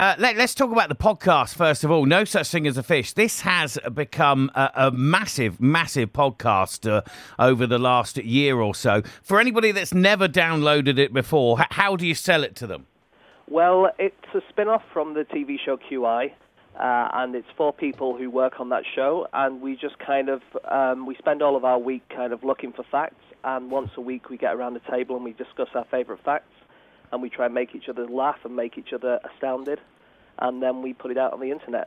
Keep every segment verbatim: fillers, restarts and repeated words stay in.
Uh, let, let's talk about the podcast first of all. No Such Thing as a Fish. This has become a, a massive, massive podcast uh, over the last year or so. For anybody that's never downloaded it before, h- how do you sell it to them? Well, it's a spin-off from the T V show Q I, uh, and it's four people who work on that show, and we just kind of, um, we spend all of our week kind of looking for facts, and once a week we get around the table and we discuss our favourite facts, and we try and make each other laugh and make each other astounded, and then we put it out on the internet.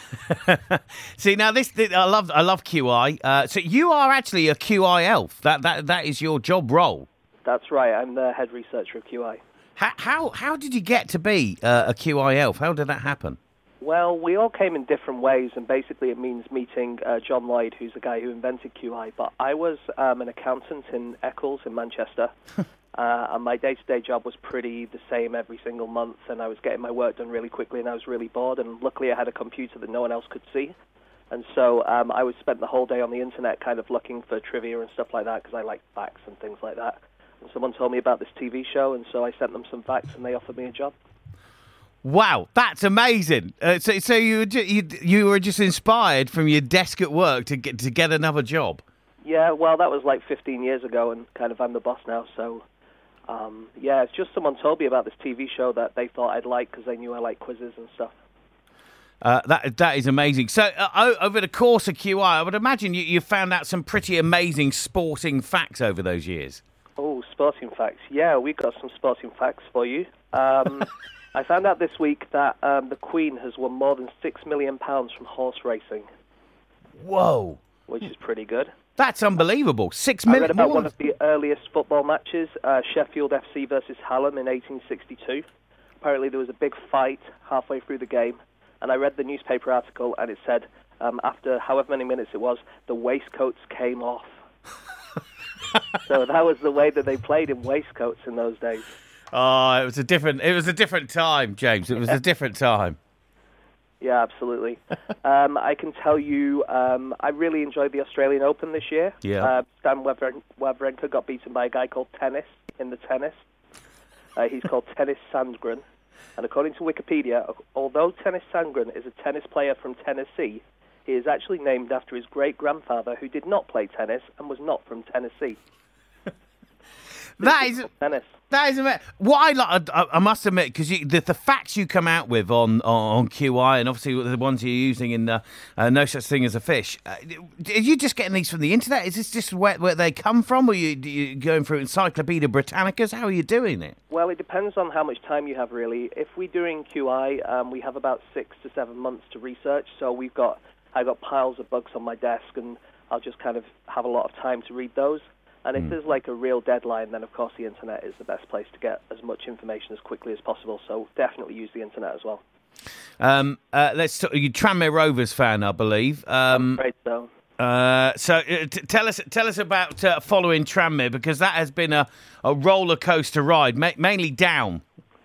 See, now this, this I love I love Q I. Uh, so you are actually a Q I elf. That that that is your job role. That's right. I'm the head researcher of Q I. How how, how did you get to be uh, a Q I elf? How did that happen? Well, we all came in different ways, and basically it means meeting uh, John Lloyd, who's the guy who invented Q I. But I was um, an accountant in Eccles in Manchester. Uh, and my day-to-day job was pretty the same every single month, and I was getting my work done really quickly, and I was really bored, and luckily I had a computer that no one else could see. And so um, I would spend the whole day on the internet kind of looking for trivia and stuff like that, because I like facts and things like that. And someone told me about this T V show, and so I sent them some facts, and they offered me a job. Wow, that's amazing! Uh, so, so you, were ju- you you were just inspired from your desk at work to get to get another job. Yeah, well, that was like fifteen years ago, and kind of I'm the boss now, so... Um, yeah, it's just someone told me about this T V show that they thought I'd like because they knew I like quizzes and stuff. Uh, that that is amazing. So uh, over the course of Q I, I would imagine you, you found out some pretty amazing sporting facts over those years. Oh, sporting facts. Yeah, we've got some sporting facts for you. Um, I found out this week that um, the Queen has won more than six million pounds from horse racing. Whoa. Which is pretty good. That's unbelievable. Six I million. read about one of the earliest football matches, uh, Sheffield F C versus Hallam in eighteen sixty-two. Apparently there was a big fight halfway through the game, and I read the newspaper article, and it said, um, after however many minutes it was, the waistcoats came off. So that was the way that they played in waistcoats in those days. Oh, it was a different. It was a different time, James. It was a different time. Yeah, absolutely. um, I can tell you, um, I really enjoyed the Australian Open this year. Yeah. Uh, Stan Wawrin- Wawrinka got beaten by a guy called Tennis in the tennis. Uh, he's called Tennis Sandgren. And according to Wikipedia, although Tennis Sandgren is a tennis player from Tennessee, he is actually named after his great-grandfather who did not play tennis and was not from Tennessee. That is tennis. That is amazing. What I like, I, I must admit, because the, the facts you come out with on, on, on Q I, and obviously the ones you're using in uh, uh, No Such Thing as a Fish, uh, are you just getting these from the internet? Is this just where, where they come from, or are you, you going through Encyclopedia Britannicas? How are you doing it? Well, it depends on how much time you have, really. If we're doing Q I, um, we have about six to seven months to research, so we've got I've got piles of books on my desk, and I'll just kind of have a lot of time to read those. And if mm. there's like a real deadline, then of course the internet is the best place to get as much information as quickly as possible. So definitely use the internet as well. Um, uh, let's talk, you Tranmere Rovers fan, I believe. Um, I'm afraid so. Uh, so uh, t- tell us tell us about uh, following Tranmere, because that has been a, a roller coaster ride, ma- mainly down.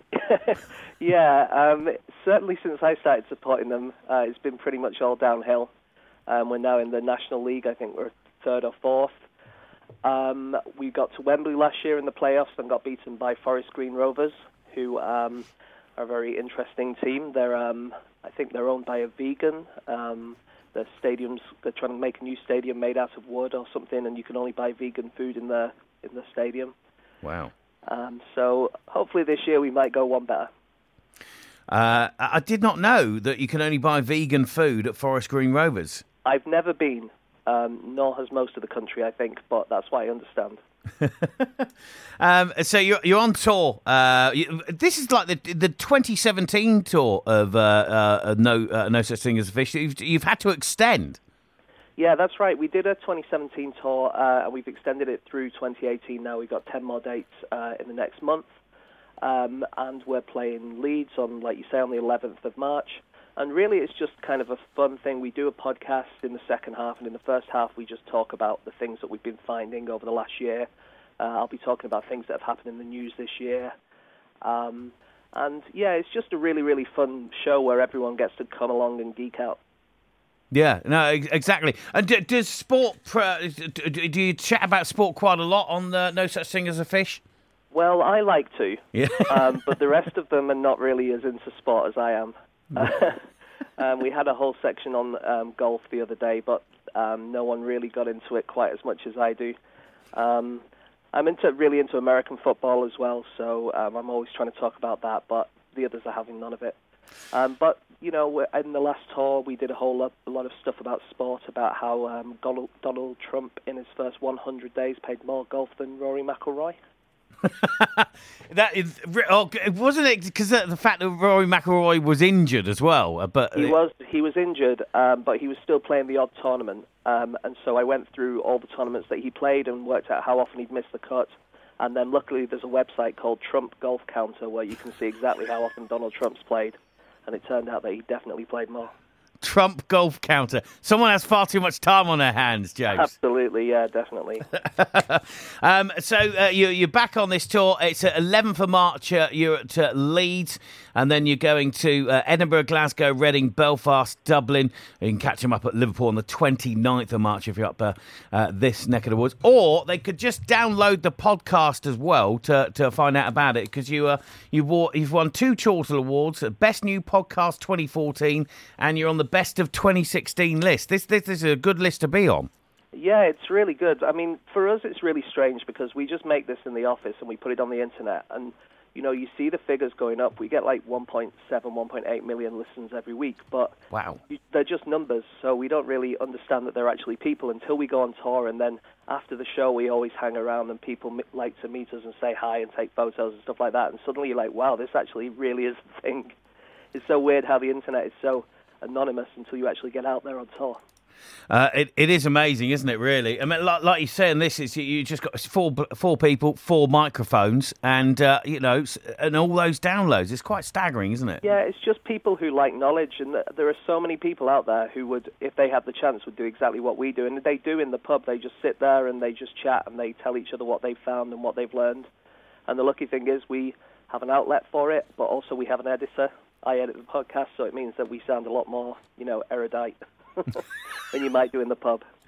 yeah, um, certainly since I started supporting them, uh, it's been pretty much all downhill. Um, we're now in the National League. I think we're third or fourth. Um, we got to Wembley last year in the playoffs and got beaten by Forest Green Rovers, who um, are a very interesting team. They're, um, I think, they're owned by a vegan. Um, the stadiums, they're trying to make a new stadium made out of wood or something, and you can only buy vegan food in the in the stadium. Wow. Um, so hopefully this year we might go one better. Uh, I did not know that you can only buy vegan food at Forest Green Rovers. I've never been. Um, nor has most of the country, I think, but that's why I understand. um, so you're you're on tour. Uh, you, this is like the the twenty seventeen tour of uh, uh, No uh, No Such Thing as a Fish. You've, you've had to extend. Yeah, that's right. We did a twenty seventeen tour, uh, and we've extended it through twenty eighteen. Now we've got ten more dates uh, in the next month, um, and we're playing Leeds on, like you say, on the eleventh of March. And really, it's just kind of a fun thing. We do a podcast in the second half, and in the first half, we just talk about the things that we've been finding over the last year. Uh, I'll be talking about things that have happened in the news this year. Um, and, yeah, it's just a really, really fun show where everyone gets to come along and geek out. Yeah, no, exactly. And d- does sport, uh, do you chat about sport quite a lot on the No Such Thing as a Fish? Well, I like to, Yeah. um, but the rest of them are not really as into sport as I am. um, we had a whole section on um, golf the other day, but um, no one really got into it quite as much as I do. Um, I'm into really into American football as well, so um, I'm always trying to talk about that, but the others are having none of it. Um, but, you know, in the last tour, we did a whole lot, a lot of stuff about sport, about how um, Donald, Donald Trump, in his first one hundred days, played more golf than Rory McIlroy. That is, oh, wasn't it because the fact that Rory McIlroy was injured as well? But he was he was injured, um, but he was still playing the odd tournament, um, and so I went through all the tournaments that he played and worked out how often he'd missed the cut. And then luckily there's a website called Trump Golf Counter where you can see exactly how often Donald Trump's played, and it turned out that he definitely played more. Trump Golf Counter. Someone has far too much time on their hands, James. Absolutely, yeah, definitely. um, so uh, you, you're back on this tour. It's at eleventh of March. Uh, you're at uh, Leeds, and then you're going to uh, Edinburgh, Glasgow, Reading, Belfast, Dublin. You can catch them up at Liverpool on the twenty-ninth of March if you're up uh, uh, this neck of the woods. Or they could just download the podcast as well to, to find out about it, because you, uh, you wore, you've won two Chortle Awards, Best New Podcast twenty fourteen, and you're on the Best of twenty sixteen list. This, this is a good list to be on. Yeah, it's really good. I mean, for us, it's really strange because we just make this in the office and we put it on the internet. And, you know, you see the figures going up. We get like one point seven, one point eight million listens every week. But wow, they're just numbers. So we don't really understand that they're actually people until we go on tour. And then after the show, we always hang around and people m- like to meet us and say hi and take photos and stuff like that. And suddenly you're like, wow, this actually really is a thing. It's so weird how the internet is so anonymous until you actually get out there on tour. Uh, it it is amazing, isn't it? Really, I mean, like, like you say, and this is you just got four four people, four microphones, and uh, you know, and all those downloads. It's quite staggering, isn't it? Yeah, it's just people who like knowledge, and there are so many people out there who would, if they had the chance, would do exactly what we do, and they do in the pub. They just sit there and they just chat and they tell each other what they've found and what they've learned. And the lucky thing is, we have an outlet for it, but also we have an editor. I edit the podcast, so it means that we sound a lot more, you know, erudite than you might do in the pub.